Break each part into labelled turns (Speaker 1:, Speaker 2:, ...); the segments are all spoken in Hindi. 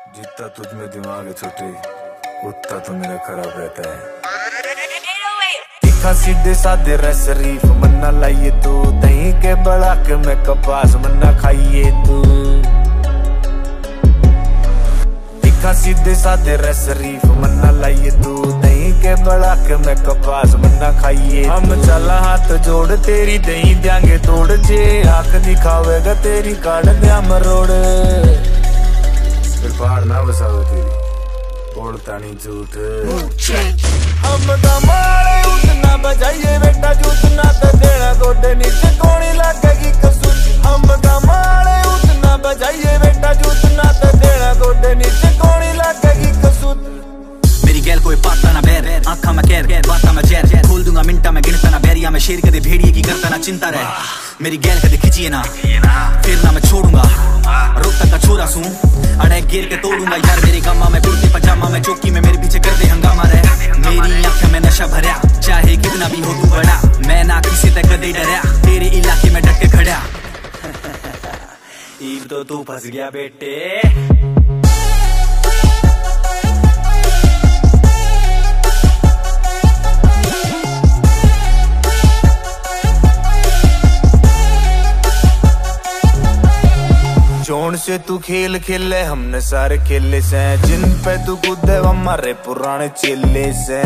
Speaker 1: जितना तुझ में दिमाग है छोटे, उतना तो मेरा खराब रहता है। तीखा सीधे साधे रह शरीफ मन्ना लाइए तू, दही के बड़ा के मैं कपास मन्ना खाइए तू। तीखा सीधे साधे रह शरीफ मन्ना लाइए तू, दही के बड़ा के मैं कपास मन्ना खाइए। हम चला हाथ जोड़ तेरी दही देंगे तोड़, जे आंख दिखावेगा तेरी काट दिया मरोड़। फिर पहाड़ ना बसाओ तेरी बोलता नहीं झूठ। हम दमाले उतना बजाइए बेटा जूतना तो देना गोडे नीचे कोनी लगेगी कसूर। हम दमाले उतना बजाइए बेटा जूतना तो देना गोडे नीचे कोनी लगेगी कसूर।
Speaker 2: मेरी गैल कोई पाता ना बैर, आंखा में कैर बाता में जैर, खोल दूंगा मिंटा में गिनता ना बैरिया में शेर कदे भेड़िए की करता ना चिंता रहे। मेरी गैल कदे खिंचिए ना फिर ना मैं छोड़ूंगा, रोकता का छोरा सूं अड़े गिर के तोड़ूंगा यार। मेरे गामा में कुर्ते पजामा में चौकी में मेरे पीछे कर दे हंगामा रहे। मेरी आंखें में नशा भरा चाहे कितना भी हो तू बड़ा, मैं ना किसी तक कदे डरा तेरे इलाके में डट के खड़ा। ईब तो तू फंस गया बेटे।
Speaker 1: जोन से तू खेल खेले हमने सारे खेले से, जिन पे तू कूदे हमारे पुराने चेले से।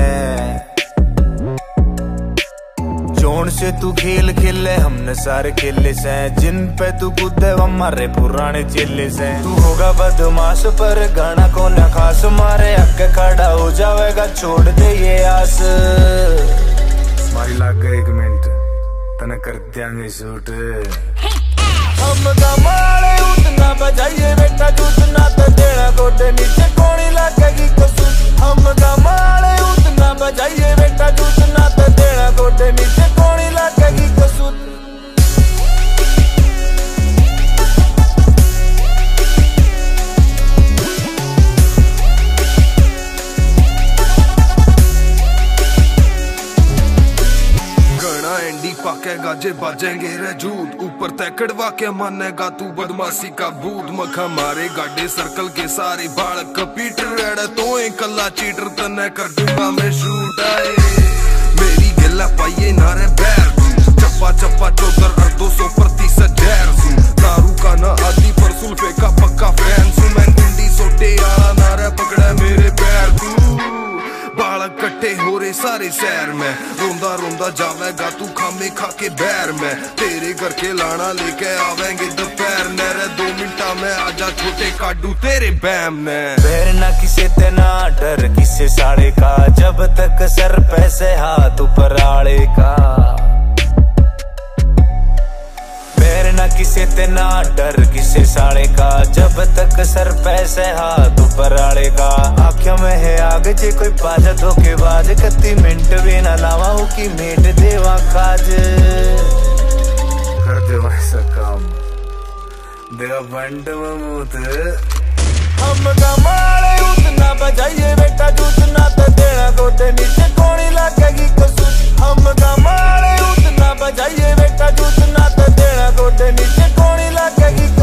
Speaker 1: जोन से तू खेल खेले हमने सारे खेले से, जिन पे तू कूदे हमारे पुराने चेले से। तू होगा बदमाश पर गाना को न खास, मारे आके खड़ा हो जाएगा छोड़ दे ये आस। मारी लाग गए 1 मिनट तना कर देंगे शूट। हम दमाले उतना बजाइए बेटा जूतना तो देना गोडे नीचे कोनी लगेगी कसूर। हम दमाले उतना बजाइए बेटा जूतना तो देना गोडे नीचे कोनी लगेगी कसूर।
Speaker 3: पाकेगा जे बाजेंगे रे झूठ, ऊपर तय कड़वा के मानेगा तू बदमाशी का भूत। मखा मारे गाडे सर्कल के सारे बाल कपीटर रेड तो कला चीटर तने कर दूंगा मैं शूट। आए मेरी गला पाइए नारे बैर चप्पा चप्पा चौधर और 200% जहर सू। दारू का ना आदि पर सुल्फे का पक्का फैन सू। मैं गुंडी सोटे आला नारे पकड़ा मेरे पैर तू। बाल कट्टे हो रहे सारे शहर में, रोंदा रोंदा जावेगा तू खामे खा के बैर में। तेरे घर के लाना लेके आवेंगे दोपहर ने रे, 2 मिनटा में आजा छोटे काटू तेरे बैम ने।
Speaker 1: बैर ना किसे ते ना डर किसे साड़े का, जब तक सर पैसे हाथ ऊपर आड़े का। बैर ना किसे ते ना डर किसे साड़े का, जब तक सर पैसे हाथ ऊपर आड़े का। आँखों में है आग जे कोई पाजा धोखेबाज, 31 मिनट भी ना लावा हो कि मेट देवा काज। कर देवा ऐसा काम देवा बंड ममूत। हम दमाले उतना बजाइए बेटा जूतना तो देना गोडे नीचे कोनी लगेगी कसूर। हम दमाले उतना बजाइए बेटा जूतना तो देना गोडे नीचे कोनी लगेगी।